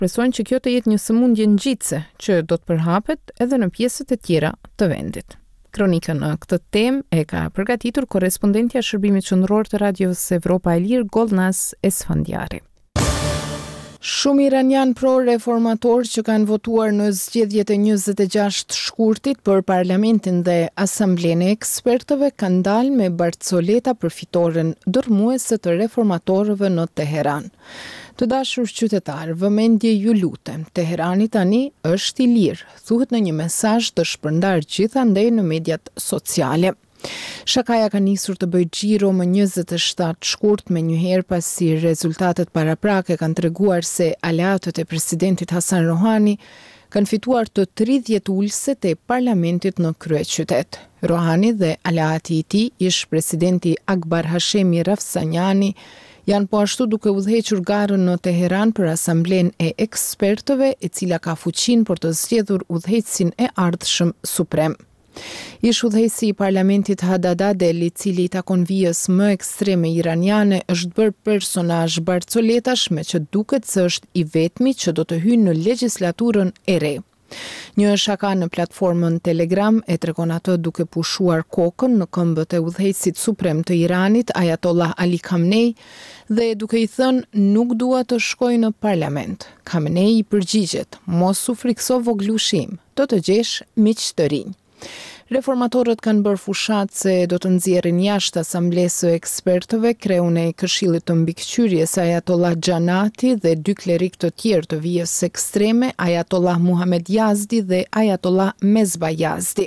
shpresojnë që kjo të jetë një sëmundje ngjitse që do të përhapet edhe në pjesët e tjera të vendit. Kronikën në këtë temë e ka përgatitur korrespondentja e Shërbimit Qendror të Radios Evropa e Lirë, Golnaz Esfandiari. Shumë iranian pro-reformator që kanë votuar në zgjedhjet e 26 shkurtit për parlamentin dhe asamblenë e ekspertëve kanë dalë me Barcoleta për fitoren dërmuese të reformatorëve në Teheran. Të dashur qytetar, vëmendje ju lutem, Teherani tani është i lirë, thuhet në një mesazh të shpërndar gjithandej në mediat sociale. Shakaja ka nisur të bëjë xhiro më 27 shkurt me njëherë pasi rezultatet paraprake kanë treguar se aleatët e presidentit Hasan Rohani kanë fituar të 30 ulëset e parlamentit në kryeqytet. Rohani dhe aleati i tij, ish presidenti Akbar Hashemi Rafsanjani, janë po ashtu duke udhëhequr garën në Teheran për asamblenë e ekspertëve, e cila ka fuqinë për të zgjedhur udhëheqësin e ardhshëm suprem. Ish udhëheqësi i parlamentit Hadadadel, i cili i takon vijës më ekstreme iraniane, është bërë personazh barcoletash, me që duket se është i vetmi që do të hyjë në legjislaturën e re. Një shaka në platformën Telegram e tregon atë duke pushuar kokën në këmbët e udhëheqësit suprem të Iranit, Ayatollah Ali Khamenei, dhe duke i thënë nuk dua të shkoj në parlament. Khamenei i përgjigjet: mos u frikso voglushim, do të gjesh miq të rinj. Reformatorët kanë bërë fushat se do të nxjerrin jashtë asamblesë së ekspertëve kreun e Këshillit të Mbikëqyrjes Ayatollah Xhanati dhe 2 klerik të tjerë të vijës ekstreme, Ayatollah Muhammad Yazdi dhe Ayatollah Mezba Yazdi.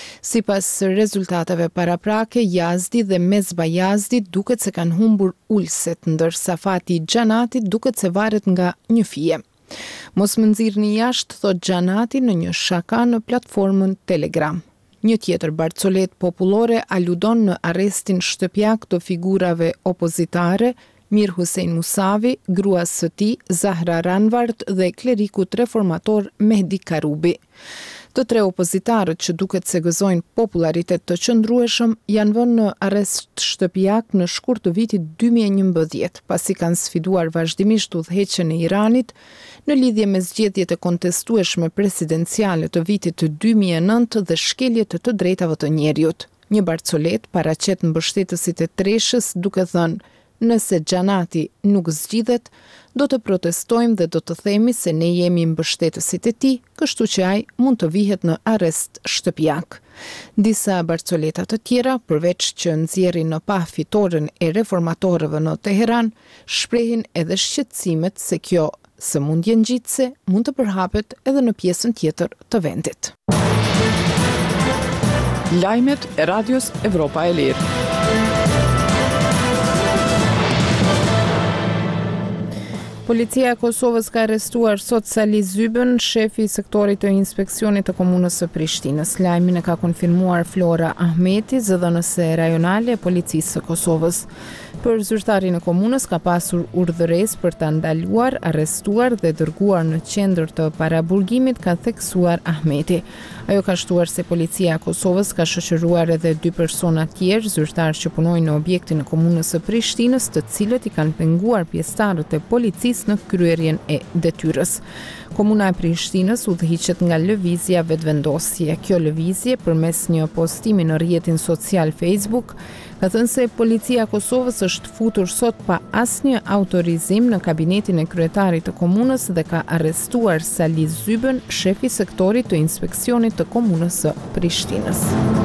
Sipas rezultateve paraprake, Yazdi dhe Mezba Yazdi duket se kanë humbur ulëset, ndërsa fati i Xhanatit duket se varet nga një fije. Mos më nxirrni jashtë, thot Xhanati në një shaka në platformën Telegram. Një tjetër barcolet popullore aludon në arrestin shtëpiak të figurave opozitare, Mir Hussein Musavi, gruas së tij Zahra Ranvard dhe klerikut reformator Mehdi Karubi. Të 3 opozitarët që duket se gëzojnë popularitet të qëndrueshëm janë vënë në arrest shtëpiak në shkurt të vitit 2011, pasi kanë sfiduar vazhdimisht udhëheqjen e Iranit në lidhje me zgjedhjet e kontestueshme presidenciale të vitit të 2009 dhe shkeljet të drejtave të njerëzit. Një barcolet paraqet mbështetësit e treshës duke thënë: nëse Xhanati nuk zgjidhet, do të protestojmë dhe do të themi se ne jemi mbështetësit e tij, kështu që ai mund të vihet në arrest shtëpiak. Disa barcoleta të tjera, përveç që nxjerrin në pa fitoren e reformatorëve në Teheran, shprehin edhe shqetësimet se kjo sëmundje ngjitse mund të përhapet edhe në pjesën tjetër të vendit. Lajmet e Radios Evropa e Lirë. Policia e Kosovës ka arrestuar sot Sali Zybën, shefi i sektorit të inspeksionit të komunës së Prishtinës. Lajmin e ka konfirmuar Flora Ahmeti, zëdhënëse rajonale e policisë së Kosovës. Për zyrtarin e komunës ka pasur urdhëresë për ta ndaluar, arrestuar dhe dërguar në qendër të paraburgimit, ka theksuar Ahmeti. Ajo ka shtuar se policia e Kosovës ka shoqëruar edhe 2 persona tjerë, zyrtar që punojnë në objektin e komunës së Prishtinës, të cilët i kanë penguar pjesëtarët e policisë në kryerjen e detyrës. Komuna e Prishtinës udhëhiqet nga lëvizja vetëvendosje. Kjo lëvizje, përmes një postimi në rrjetin social Facebook, ka thënë se policia e Kosovës është futur sot pa asnjë autorizim në kabinetin e kryetarit të komunës dhe ka arrestuar Sali Zybën, shefi i sektorit të inspeksionit të komunës së Prishtinës.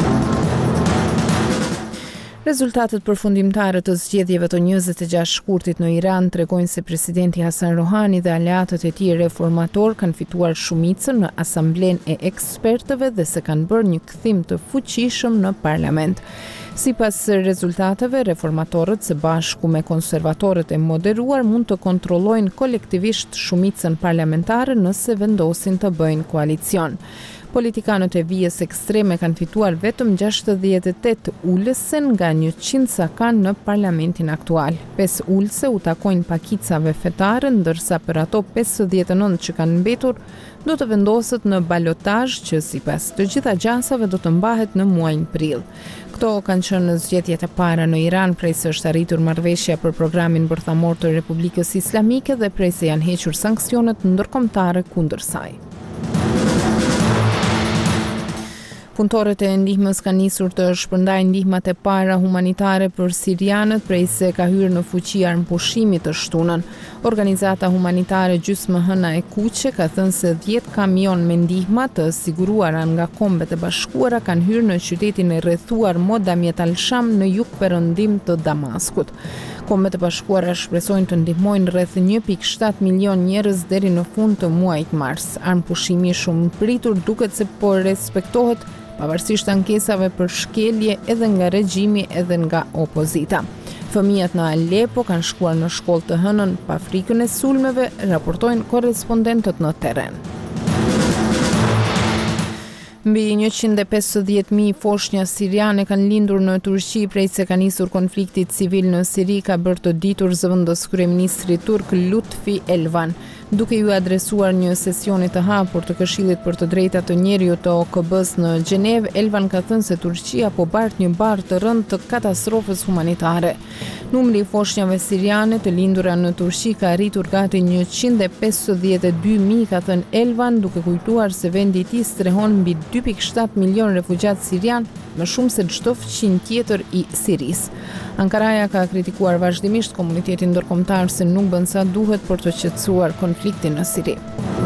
Rezultatet përfundimtare të zgjedhjeve të 26 shkurtit në Iran tregojnë se presidenti Hasan Rohani dhe aleatët e tij reformator kanë fituar shumicën në asamblenë e ekspertëve dhe se kanë bërë një kthim të fuqishëm në parlament. Sipas rezultateve, reformatorët së bashku me konservatorët e moderuar mund të kontrollojnë kolektivisht shumicën parlamentare nëse vendosin të bëjnë koalicion. Politikanët e vijës ekstreme kanë fituar vetëm 68 ulëse nga 100 sa kanë në parlamentin aktual. 5 ulëse u takojnë pakicave fetare, ndërsa për ato 59 që kanë mbetur do të vendoset në balotazh që sipas të gjitha gjasave do të mbahet në muajin prill. Këto kanë qenë zgjedhjet e para në Iran prej se është arritur marrëveshja për programin bërthamor të Republikës Islamike dhe prej se janë hequr sanksionet ndërkombëtare kundër saj. Punëtorët e ndihmës kanë nisur të shpërndajnë ndihmat e para humanitare për sirianët prej se ka hyrë në fuqi armëpushimi të shtunën. Organizata humanitare Gjysmë Hëna e Kuqe ka thënë se 10 kamion me ndihma të siguruara nga Kombet e Bashkuara kanë hyrë në qytetin e rrethuar Modamjet al-Sham në jugperëndim të Damaskut. Kombet e Bashkuara shpresojnë të ndihmojnë rreth 1.7 milion njerëz deri në fund të muajit mars. Armëpushimi shumë pritur duket se po respektohet pavarësisht ankesave për shkelje edhe nga regjimi edhe nga opozita. Fëmijët në Alepo kanë shkuar në shkollë të hënën pa frikën e sulmeve, raportojnë korrespondentët në terren. Mbi 150.000 foshnja siriane kanë lindur në Turqi prej se ka nisur konflikti civil në Siri, ka bërë të ditur zëvendës kryeministri turk Lutfi Elvan. Duke ju adresuar një sesioni të hapur të Këshillit për të Drejtat të Njeriut të OKB-s në Gjenevë, Elvan ka thënë se Turqia po bart një barë të rëndë të katastrofës humanitare. Numri i foshnjave siriane të lindura në Turqi ka arritur gati 152.000, ka thënë Elvan, duke kujtuar se vendi i tij strehon mbi 2.7 milion refugjat sirian, më shumë se çdo fqinj tjetër i Sirisë. Ankaraja ka kritikuar vazhdimisht komunitetin ndërkombëtar se nuk bën sa duhet për të qetësuar konfliktin në Siri.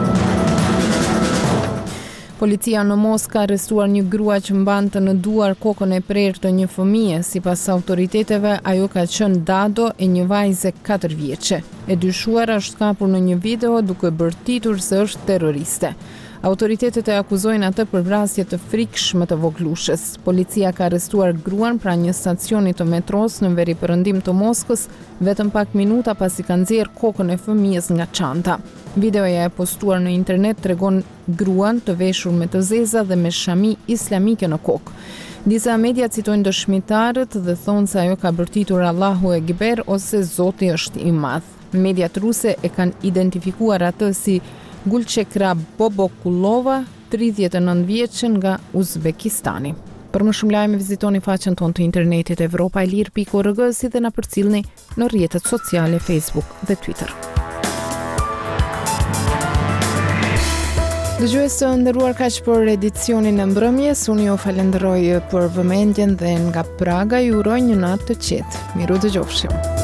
Policia në Moskë ka arrestuar një grua që mbante në duar kokën e prerë të një fëmije. Sipas autoriteteve, ajo ka qenë dado e një vajze 4 vjeçe. E dyshuara është kapur në një video duke bërtitur se është terroriste. Autoritetet e akuzojnë atë për vrasje të frikshme të voglushës. Policia ka arrestuar gruan pra një stacioni të metros në veriperëndim të Moskës, vetëm pak minuta pasi ka nxjerrë kokën e fëmijës nga çanta. Videoja e postuar në internet tregon gruan të veshur me të zeza dhe me shami islamike në kokë. Disa media citojnë dëshmitarët dhe thonë se ajo ka bërtitur Allahu Ekber ose Zoti është i madh. Mediat ruse e kanë identifikuar atë si Gulçekra Bobokulova, 39 vjeçe nga Uzbekistani. Për më shumë lajme vizitoni faqen tonë të internetit evropaelir.org si dhe na përcillni në rrjetet sociale Facebook dhe Twitter. Dëgjues të nderuar, kaq për edicionin e mbrëmjes. Unë ju falenderoj për vëmendjen dhe nga Praga ju uroj një natë të qetë. Miru dëgjofshim.